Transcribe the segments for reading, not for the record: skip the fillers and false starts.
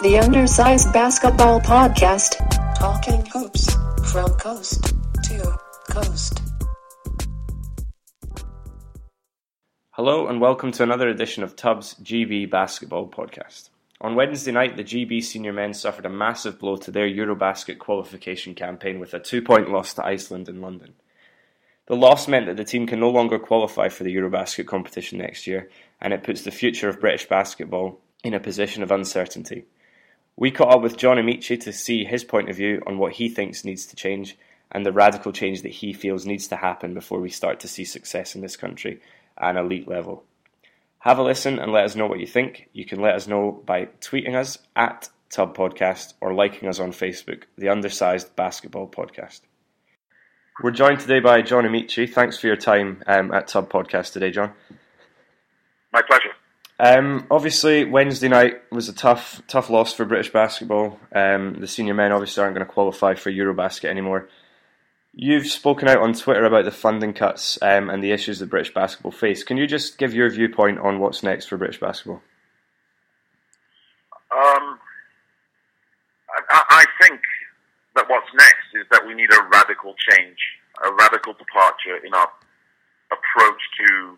The Undersized Basketball Podcast. Talking hoops from coast to coast. Hello and welcome to another edition of Tubbs GB Basketball Podcast. On Wednesday night, the GB senior men suffered a massive blow to their Eurobasket qualification campaign with a 2-point loss to Iceland in London. The loss meant that the team can no longer qualify for the Eurobasket competition next year, and it puts the future of British basketball in a position of uncertainty. We caught up with John Amici to see his point of view on what he thinks needs to change and the radical change that he feels needs to happen before we start to see success in this country at an elite level. Have a listen and let us know what you think. You can let us know by tweeting us at Tub Podcast or liking us on Facebook, the Undersized Basketball Podcast. We're joined today by John Amici. Thanks for your time at Tub Podcast today, John. My pleasure. Obviously, Wednesday night was a tough loss for British basketball. The senior men obviously aren't going to qualify for Eurobasket anymore. You've spoken out on Twitter about the funding cuts and the issues that British basketball face. Can you just give your viewpoint on what's next for British basketball? I think that what's next is that we need a radical change, a radical departure in our approach to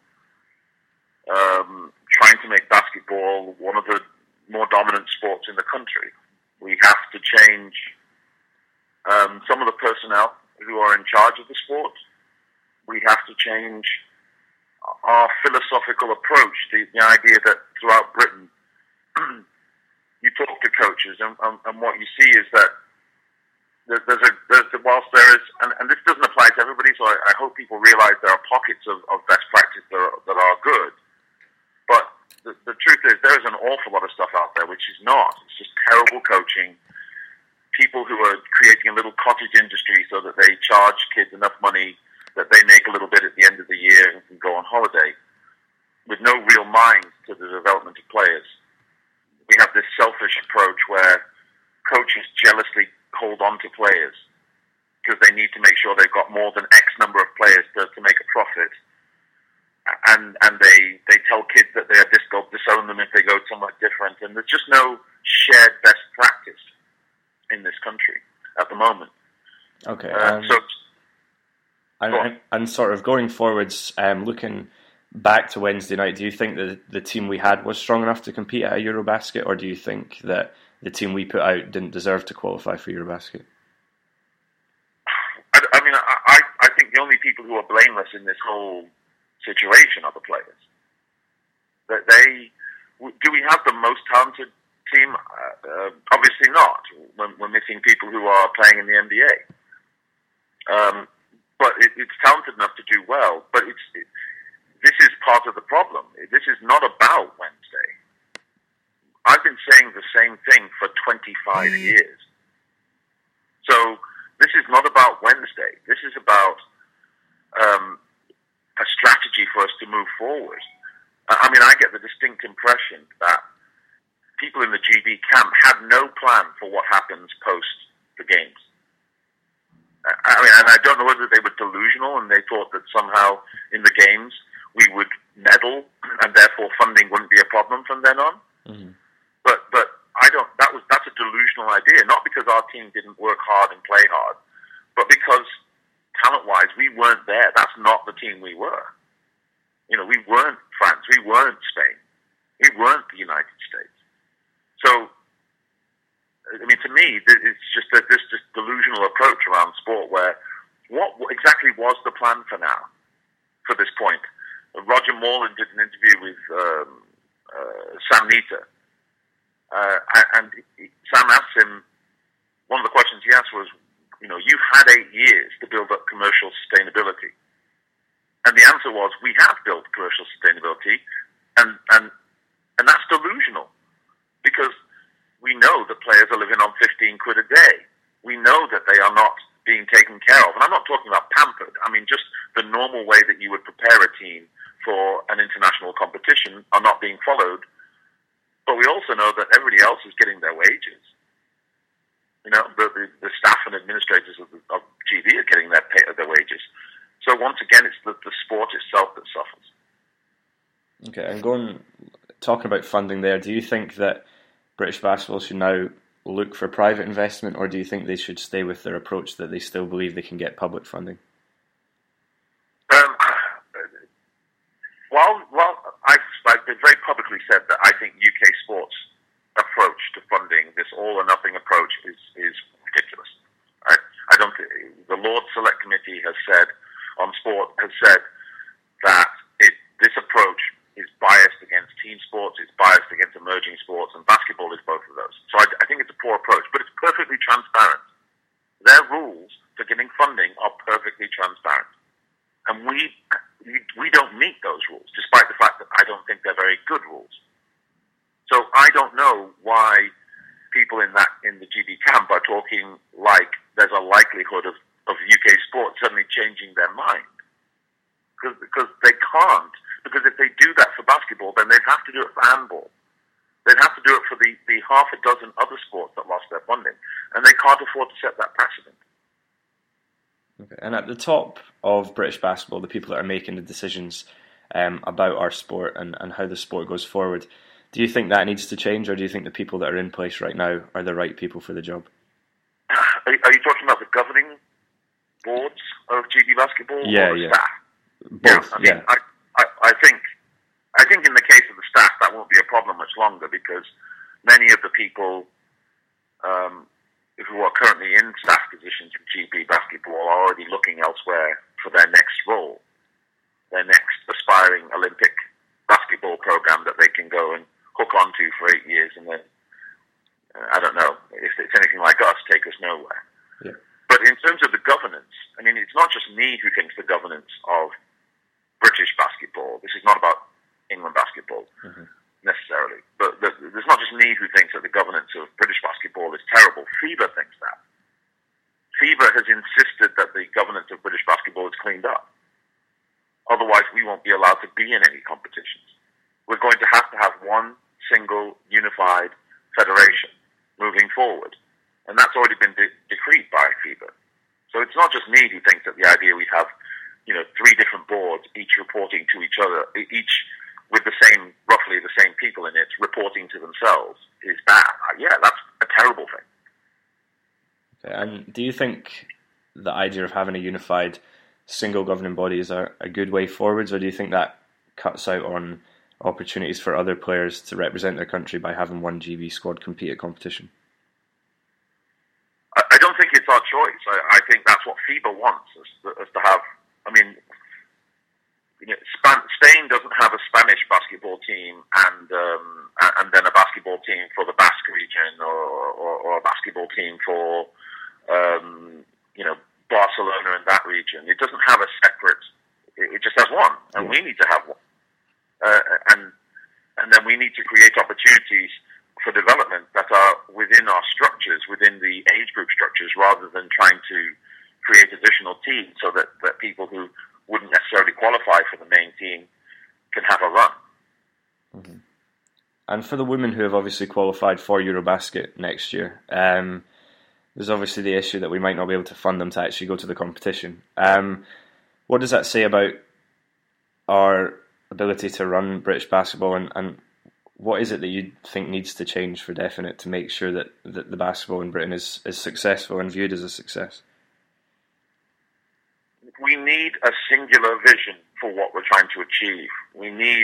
trying to make basketball one of the more dominant sports in the country. We have to change some of the personnel who are in charge of the sport. We have to change our philosophical approach, the idea that throughout Britain, you talk to coaches and what you see is that whilst there is, and this doesn't apply to everybody, so I hope people realize there are pockets of best practice that are good. But the truth is, there is an awful lot of stuff out there which is not. It's just terrible coaching. People who are creating a little cottage industry so that they charge kids enough money that they make a little bit at the end of the year and can go on holiday, with no real mind to the development of players. We have this selfish approach where coaches jealously hold on to players because they need to make sure they've got more than X number of players to make a profit. And they tell kids that they'll disown them if they go somewhere different. And there's just no shared best practice in this country at the moment. Okay. And sort of going forwards, looking back to Wednesday night, do you think that the team we had was strong enough to compete at a Eurobasket, or do you think that the team we put out didn't deserve to qualify for Eurobasket? I think the only people who are blameless in this whole situation are the players. Do we have the most talented team? Obviously not. We're missing people who are playing in the NBA. But it's talented enough to do well. But this is part of the problem. This is not about Wednesday. I've been saying the same thing for 25 years. So this is not about Wednesday. This is about a strategy for us to move forward. I get the distinct impression that people in the GB camp had no plan for what happens post the games. And I don't know whether they were delusional and they thought that somehow in the games we would medal and therefore funding wouldn't be a problem from then on. Mm-hmm. But that's a delusional idea, not because our team didn't work hard and play hard, but because talent-wise we weren't there. That's not the team we were. We weren't France, we weren't Spain, we weren't the United States. So, to me, it's just this delusional approach around sport where what exactly was the plan for this point? Roger Morland did an interview with Sam Nita, and Sam asked him, one of the questions he asked was, you've had 8 years to build up commercial sustainability. And the answer was, we have built commercial sustainability, and that's delusional, because we know that players are living on 15 quid a day. We know that they are not being taken care of. And I'm not talking about pampered. Just the normal way that you would prepare a team for an international competition are not being followed. But we also know that everybody else is getting their wages. The staff and administrators of GB are getting their wages. So once again, it's the sport itself that suffers. Okay, and talking about funding there, do you think that British basketball should now look for private investment, or do you think they should stay with their approach that they still believe they can get public funding? Well, I've been very publicly said that I think UK sports' approach to funding, this all or nothing approach, is ridiculous. I don't. The Lords Select Committee has said on sport that this approach is biased against team sports, it's biased against emerging sports, and basketball is both of those. So I think it's a poor approach, but it's perfectly transparent. Their rules for getting funding are perfectly transparent, and we don't meet those rules, despite the fact that I don't think they're very good rules. So I don't know why people in the GB camp are talking like there's a likelihood of UK sports suddenly changing their mind, because they can't. Because if they do that for basketball, then they'd have to do it for handball. They'd have to do it for the half a dozen other sports that lost their funding, and they can't afford to set that precedent. Okay. And at the top of British basketball, the people that are making the decisions about our sport and how the sport goes forward, do you think that needs to change, or do you think the people that are in place right now are the right people for the job? Are you talking about the governing boards of GB basketball, or the staff? Both. Yeah, I think in the case of the staff, that won't be a problem much longer, because many of the people who are currently in staff positions in GB basketball are already looking elsewhere for their next role, their next aspiring Olympic basketball program that they can go and hook onto for 8 years, and then I don't know if it's anything like us, take us nowhere. Yeah. But in terms of the governance, I mean, it's not just me who thinks the governance of British basketball. This is not about England basketball necessarily, but there's not just me who thinks that the governance of British basketball is terrible. FIBA thinks that. FIBA has insisted that the governance of British basketball is cleaned up. Otherwise, we won't be allowed to be in any competitions. We're going to have one single unified federation moving forward, and that's already been decreed by FIBA. So it's not just me who thinks that the idea we have, 3 different boards, each reporting to each other, each with roughly the same people in it, reporting to themselves, is bad. Yeah, that's a terrible thing. Okay. And do you think the idea of having a unified single governing body is a good way forwards, or do you think that cuts out on opportunities for other players to represent their country by having one GB squad compete at competition? I don't think it's our choice. I think that's what FIBA wants us to have. I mean, Spain doesn't have a Spanish basketball team and then a basketball team for the Basque region, or a basketball team for Barcelona in that region. It doesn't have a separate. It just has one, and we need to have one. And then we need to create opportunities for development that are within our structures, within the age group structures, rather than trying to create additional teams so that people who wouldn't necessarily qualify for the main team can have a run. Mm-hmm. And for the women who have obviously qualified for Eurobasket next year, there's obviously the issue that we might not be able to fund them to actually go to the competition. What does that say about our ability to run British basketball, and what is it that you think needs to change for definite to make sure that the basketball in Britain is successful and viewed as a success? We need a singular vision for what we're trying to achieve. We need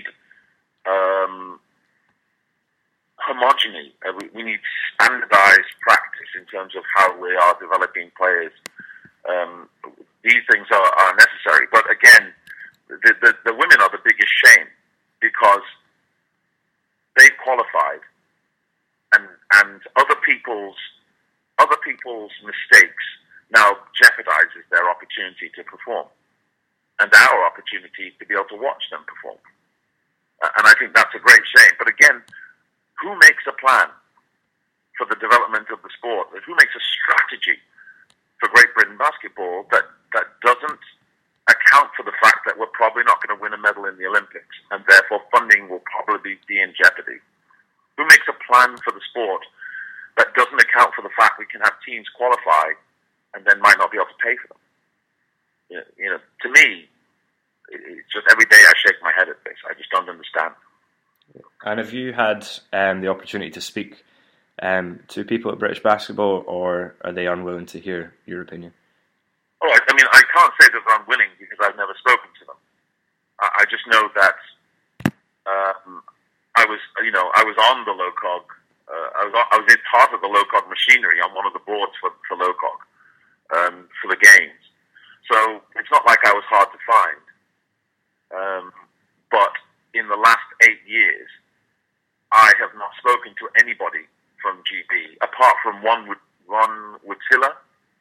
homogeny. We need standardized practice in terms of how we are developing players. These things are necessary. But again, the women are the biggest shame, because they've qualified, and other people's mistakes now jeopardizes their opportunity to perform, and our opportunity to be able to watch them perform. And I think that's a great shame. But again, who makes a plan for the development of the sport? Who makes a strategy for Great Britain basketball that doesn't account for the fact that we're probably not going to win a medal in the Olympics, and therefore funding will probably be in jeopardy? Who makes a plan for the sport that doesn't account for the fact we can have teams qualify and then might not be able to pay for them? To me, it's just every day I shake my head at this. I just don't understand. And have you had the opportunity to speak to people at British Basketball, or are they unwilling to hear your opinion? Oh, I mean, I can't say that they're unwilling because I've never spoken to them. I just know that I was on the LOCOG. I was in part of the LOCOG machinery on one of the boards for LOCOG for the games. So it's not like I was hard to find. But in the last 8 years, I have not spoken to anybody from GB apart from Ron Woodsilla,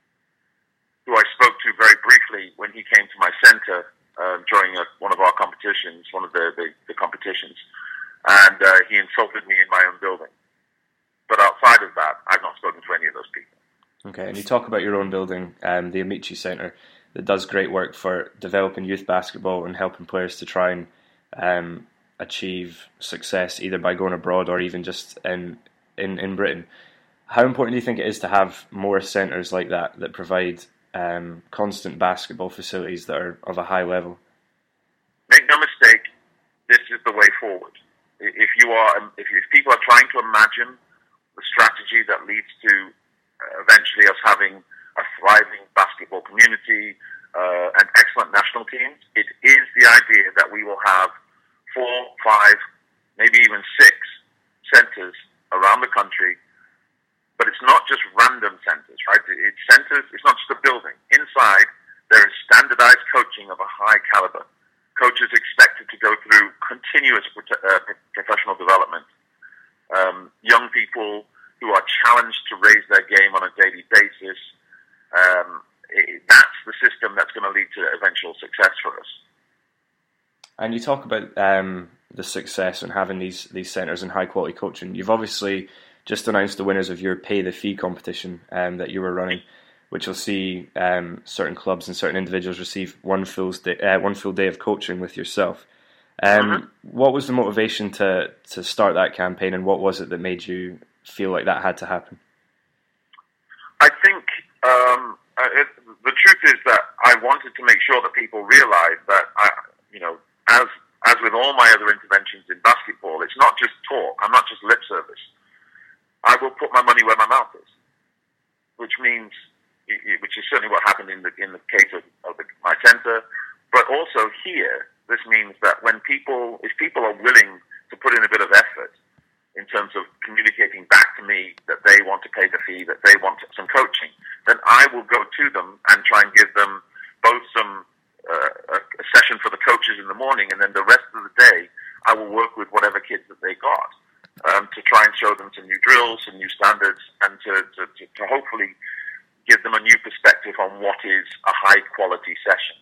who I spoke to very briefly when he came to my center during one of our competitions, one of the competitions, and he insulted me in my own building. But outside of that, I've not spoken to any of those people. Okay, and you talk about your own building, the Amici Centre, that does great work for developing youth basketball and helping players to try and achieve success either by going abroad or even just in Britain. How important do you think it is to have more centres like that provide constant basketball facilities that are of a high level? Make no mistake, this is the way forward. If people are trying to imagine the strategy that leads to eventually us having a thriving basketball community and excellent national teams, it is the idea that we will have 4, 5, maybe even 6 centres around the country. But it's not just random centres, right? It's centres, it's not just a building. Inside, there is standardized coaching of a high caliber. Coaches expected to go through continuous professional development. Young people who are challenged to raise their game on a daily basis. That's the system that's going to lead to eventual success for us. And you talk about the success and having these centres and high quality coaching. You've obviously just announced the winners of your Pay the Fee competition that you were running, which will see certain clubs and certain individuals receive one full day of coaching with yourself. What was the motivation to start that campaign, and what was it that made you feel like that had to happen? I think the truth is that I wanted to make sure that people realize that, as with all my other interventions in basketball, it's not just talk. I'm not just lip service. I will put my money where my mouth is, which is certainly what happened in the case of my center. But also here, this means that if people are willing to put in a bit of effort in terms of communicating back to me that they want to pay the fee, that they want some coaching, then I will go to them and try and give them both a session for the coaches in the morning, and then the rest of the day I will work with whatever kids that they got to try and show them some new drills, some new standards, and to hopefully give them a new perspective on what is a high-quality session.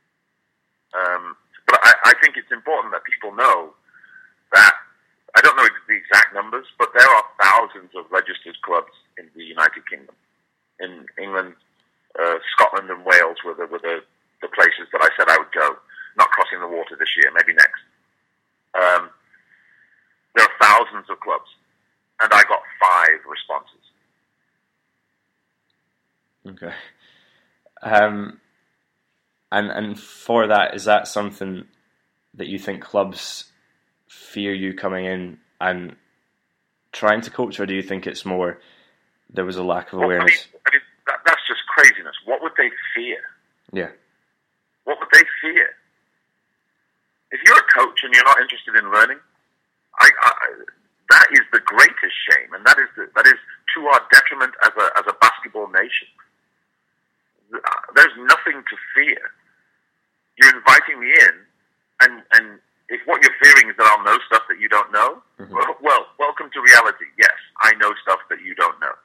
But I think it's important that people know that, I don't know the exact numbers, but there are thousands of registered clubs in the United Kingdom. In England, Scotland and Wales were the places that I said I would go, not crossing the water this year, maybe next. There are thousands of clubs, and I got 5 responses. Okay. And for that, is that something that you think clubs fear you coming in and trying to coach, or do you think it's more there was a lack of awareness? I mean that's just craziness. What would they fear? Yeah. What would they fear? If you're a coach and you're not interested in learning, that is the greatest shame, and that is to our detriment as a basketball nation. There's nothing to fear. You're inviting me in, and if what you're fearing is that I'll know stuff that you don't know, well, welcome to reality. Yes, I know stuff that you don't know.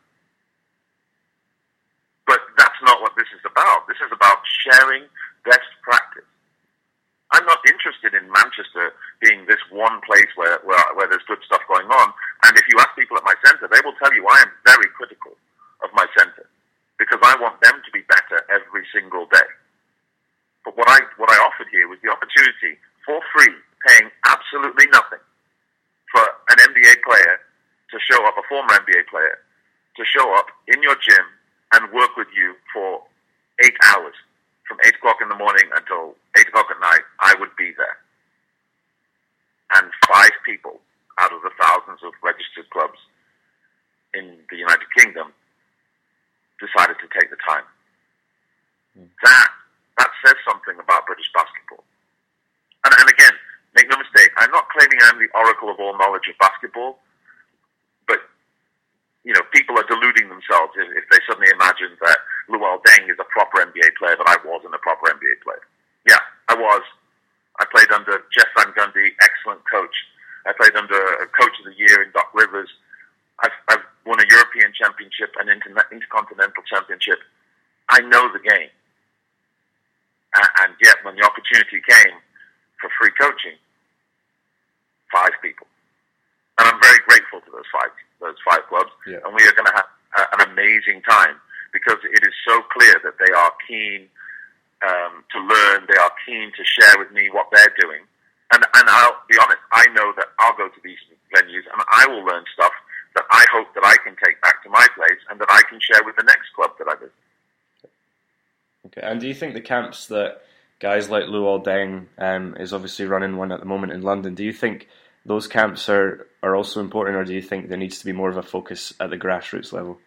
But that's not what this is about. This is about sharing best practice. I'm not interested in Manchester being this one place where there's good stuff going on. And if you ask people at my centre, they will tell you I am very critical of my centre because I want them to be better every single day. But what I offered here was the opportunity for free, paying absolutely nothing, for an NBA player to show up, a former NBA player, to show up in your gym and work with you for 8 hours. From 8 o'clock in the morning until 8 o'clock at night, I would be there. And 5 people out of the thousands of registered clubs in the United Kingdom decided to take the time. That says something about British basketball. And again, make no mistake, I'm not claiming I'm the oracle of all knowledge of basketball, but people are deluding themselves if they suddenly imagine that Luol Deng is a proper NBA player, but I wasn't a proper NBA player. Yeah, I was. I played under Jeff Van Gundy, excellent coach. I played under a Coach of the Year in Doc Rivers. I've won a European championship, an intercontinental championship. I know the game. And yet, when the opportunity came for free coaching, 5 people. And I'm very grateful to those five clubs. Yeah. And we are going to have an amazing time because it is so clear that they are keen to learn. They are keen to share with me what they're doing. And I'll be honest, I know that I'll go to these venues and I will learn stuff that I hope that I can take back to my place and that I can share with the next club that I visit. Okay, and do you think the camps that guys like Luol Deng is obviously running one at the moment in London, do you think those camps are also important, or do you think there needs to be more of a focus at the grassroots level?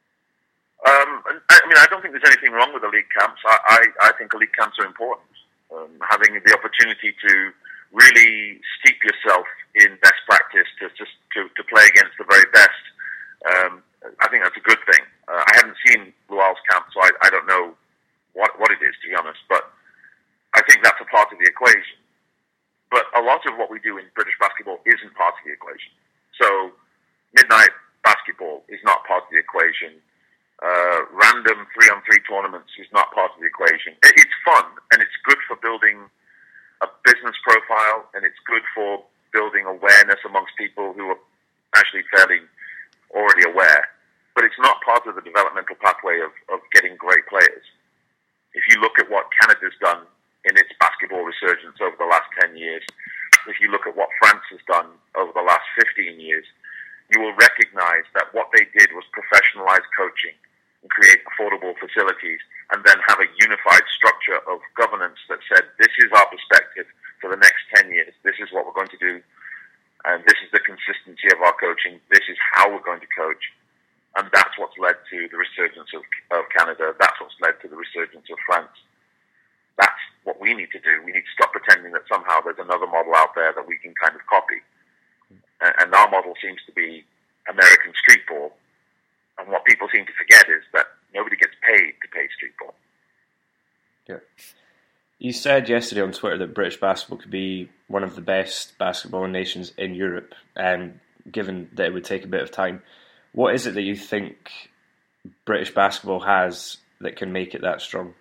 I don't think there's anything wrong with elite camps. I think elite camps are important. Having the opportunity to really steep yourself in best practice to play against the very best, I think that's a good thing. I haven't seen Luol's camp, so I don't know what it is, to be honest, but I think that's a part of the equation. But a lot of what we do in British basketball isn't part of the equation. So midnight basketball is not part of the equation. Random 3-on-3 tournaments is not part of the equation. It's fun, and it's good for building a business profile, and it's good for building awareness amongst people who are actually fairly already aware. But it's not part of the developmental pathway of getting great players. If you look at what Canada's done in its basketball resurgence over the last 10 years, if you look at what France has done over the last 15 years, you will recognize that what they did was professionalize coaching and create affordable facilities and then have a unified structure of governance that said, this is our perspective for the next 10 years. This is what we're going to do. And this is the consistency of our coaching. This is how we're going to coach. And that's what's led to the resurgence of Canada. That's what's led to the resurgence of France. That's what we need to do. We need to stop pretending that somehow there's another model out there that we can kind of copy. And our model seems to be American street ball. And what people seem to forget is that nobody gets paid to play street ball. Yeah. You said yesterday on Twitter that British basketball could be one of the best basketball nations in Europe, and given that it would take a bit of time, what is it that you think British basketball has that can make it that strong?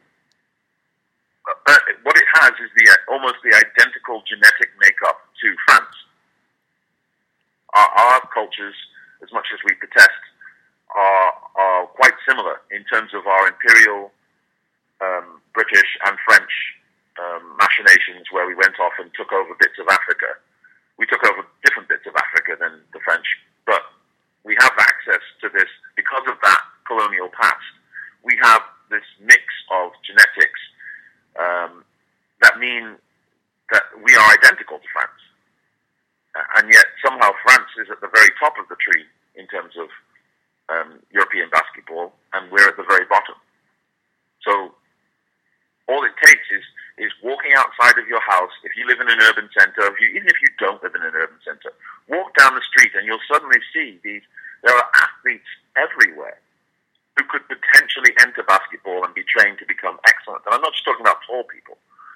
What it has is almost the identical genetic makeup to France. Our cultures, as much as we protest, are quite similar in terms of our imperial British and French machinations, where we went off and took over bits of Africa. We took over different bits of Africa than the French, but we have access to this because of that colonial past. We have this mix of genetics that mean that we are identical to France. And yet somehow France is at the very top of the tree in terms of European basketball, and we're at the very bottom. So all it takes is walking outside of your house. If you live in an urban center, even if you don't live in an urban center, walk down the street and you'll suddenly see there are athletes everywhere who could potentially enter basketball and be trained to become excellent. And I'm not just talking about tall people.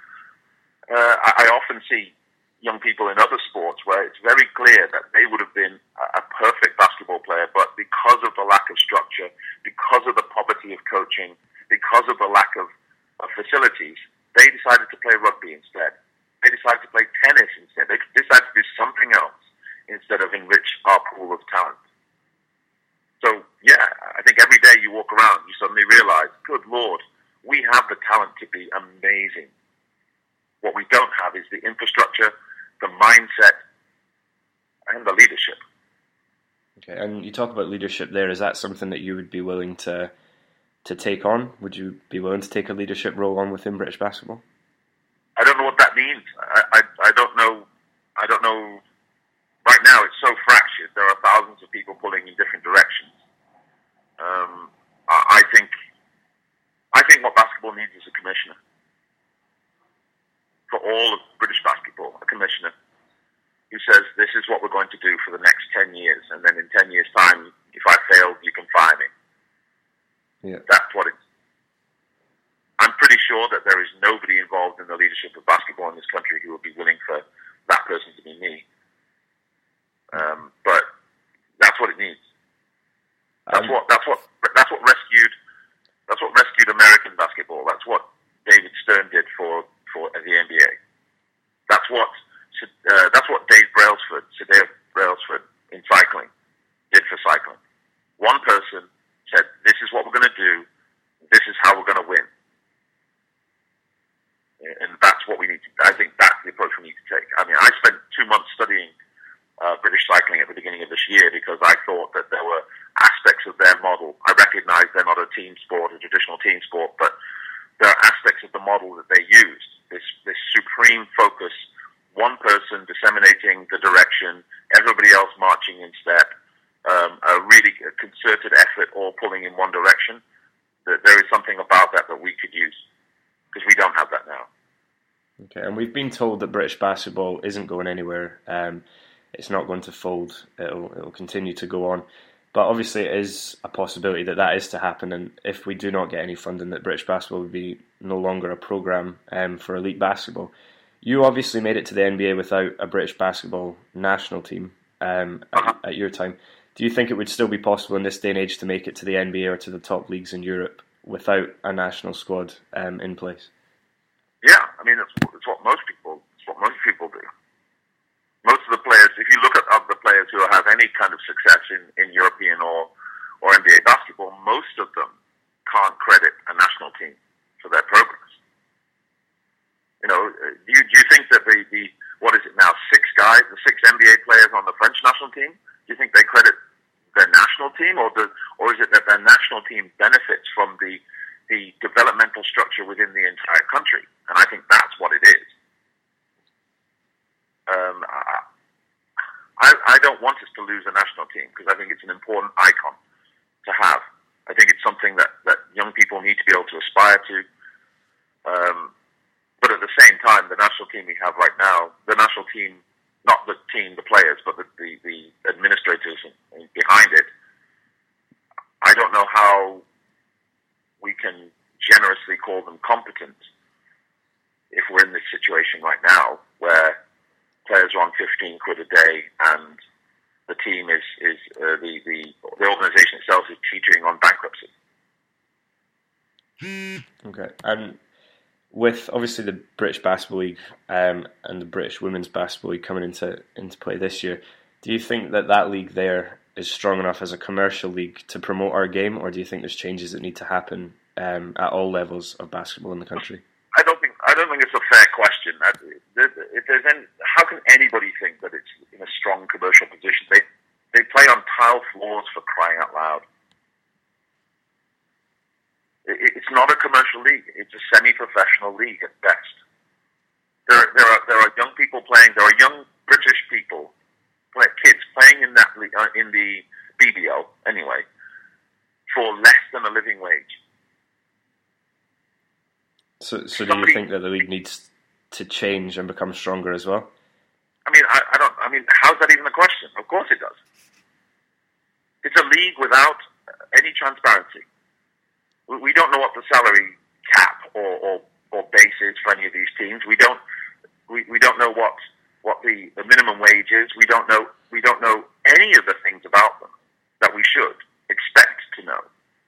I often see young people in other sports where it's very clear that they would have been a perfect basketball player, but because of the lack of structure, because of the poverty of coaching, because of the lack of facilities, they decided to play rugby instead. They decided to play tennis instead. They decided to do something else instead of enrich our pool of talent. So, yeah, I think every day you walk around, you suddenly realize, good Lord, we have the talent to be amazing. What we don't have is the infrastructure, the mindset, and the leadership. Okay, and you talk about leadership there. Is that something that you would be willing to take on? Would you be willing to take a leadership role on within British basketball? I don't know what that means. I don't know. I don't know. Right now, it's so fractured. There are thousands of people pulling in different directions. I think what basketball needs is a commissioner. For all of British basketball, a commissioner who says, this is what we're going to do for the next 10 years, and then in 10 years' time, if I fail, you can fire me. Yeah. That's what it's... I'm pretty sure that there is nobody involved in the leadership of basketball in this country who would be willing for that person to be me. But that's what it needs. That's what rescued American basketball. That's what David Stern did for the NBA. That's what Dave Brailsford, Sadeo Brailsford in cycling did for cycling. One person said, "This is what we're going to do. This is how we're going to win." And that's what we need to. I think that's the approach we need to take. I mean, I spent 2 months studying British cycling at the beginning of this year because I thought that there were aspects of their model. I recognize they're not a team sport, a traditional team sport, but there are aspects of the model that they used. This supreme focus, one person disseminating the direction, everybody else marching in step, a really concerted effort all pulling in one direction. There is something about that we could use because we don't have that now. Okay, and we've been told that British basketball isn't going anywhere. It's not going to fold. It'll continue to go on. But obviously it is a possibility that is to happen, and if we do not get any funding, that British basketball would be no longer a programme for elite basketball. You obviously made it to the NBA without a British basketball national team at your time. Do you think it would still be possible in this day and age to make it to the NBA or to the top leagues in Europe without a national squad in place? Yeah, I mean, it's what most people do. Most of the players, if you look at the players who have any kind of success in European or NBA basketball, most of them can't credit a national team for their progress. You know, do you think that the what is it now, the six NBA players on the French national team, do you think they credit their national team, or is it that their national team benefits from the developmental structure within the entire country? And I think that's what it is. I don't want us to lose a national team because I think it's an important icon to have. I think it's something that young people need to be able to aspire to. But at the same time, the national team we have right now, the national team, not the team, the players, but the administrators behind it, I don't know how we can generously call them competent if we're in this situation right now where players are on 15 quid a day and the team the organisation itself is teetering on bankruptcy. Okay, and with obviously the British Basketball League and the British Women's Basketball League coming into play this year, do you think that league there is strong enough as a commercial league to promote our game, or do you think there's changes that need to happen at all levels of basketball in the country? I don't think it's a fair question. How can anybody think that it's in a strong commercial position? They play on tile floors, for crying out loud. It's not a commercial league. It's a semi-professional league at best. There are young people playing. There are young British people, kids playing in that league, in the BBL anyway, for less than a living wage. So do you think that the league needs to change and become stronger as well? I mean, how's that even a question? Of course it does. It's a league without any transparency. We don't know what the salary cap or base is for any of these teams. We don't know what the minimum wage is. We don't know any of the things about them that we should expect to know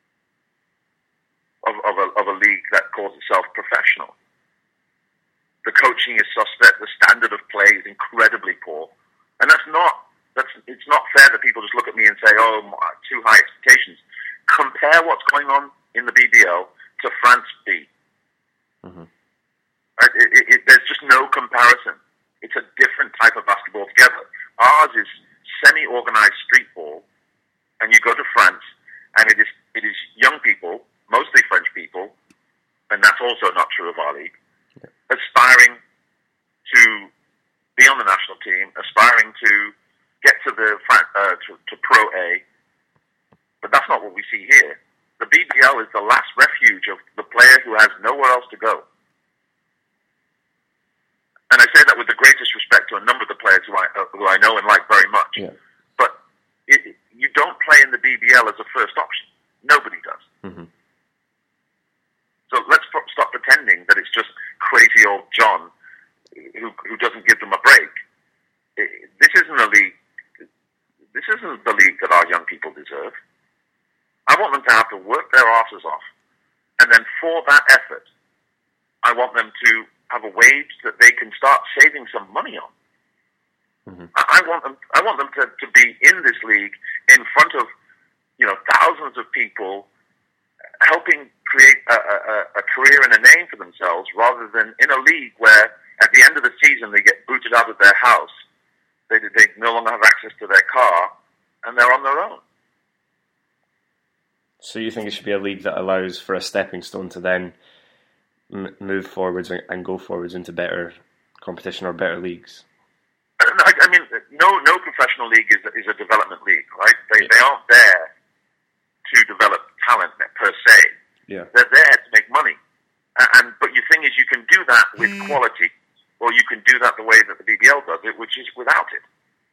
of a league that calls itself professional. The coaching is suspect. The standard of play is incredibly poor, and it's not fair that people just look at me and say, "Oh, too high expectations." Compare what's going on in the BBL to France B. Mm-hmm. There's just no comparison. It's a different type of basketball altogether. Ours is semi-organized street ball, and you go to France, and it is young people, mostly French people, and that's also not true of our league, aspiring to be on the national team, aspiring to get to the to Pro A, But that's not what we see here. The BBL is the last refuge of the player who has nowhere else to go. And I say that with the greatest respect to a number of the players who I know and like very much. Yeah. But you don't play in the BBL as a first option. Nobody does. Mm-hmm. So let's stop pretending that it's just crazy old John who doesn't give them a break. This isn't a league. This isn't the league that our young people deserve. I want them to have to work their asses off, and then for that effort, I want them to have a wage that they can start saving some money on. Mm-hmm. I want them to be in this league in front of thousands of people, helping create a career and a name for themselves, rather than in a league where at the end of the season they get booted out of their house, they no longer have access to their car, and they're on their own. So you think it should be a league that allows for a stepping stone to then move forwards and go forwards into better competition or better leagues? I mean, no professional league is a development league, right? They aren't there to develop talent per se. Yeah. They're there to make money. But the thing is, you can do that with quality, or you can do that the way that the BBL does it, which is without it.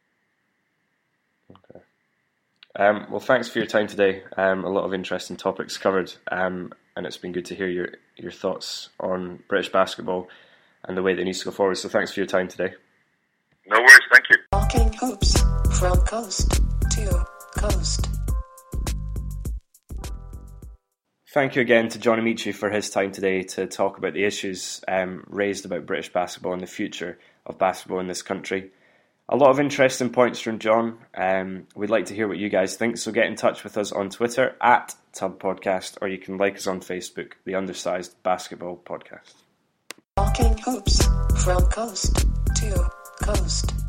Okay. Well, thanks for your time today. A lot of interesting topics covered, and it's been good to hear your thoughts on British basketball and the way that it needs to go forward. So thanks for your time today. No worries, thank you. Talking hoops from coast to coast. Thank you again to John Amici for his time today to talk about the issues raised about British basketball and the future of basketball in this country. A lot of interesting points from John. We'd like to hear what you guys think, so get in touch with us on Twitter @TubPodcast, or you can like us on Facebook, The Undersized Basketball Podcast. Talking hoops from coast to coast.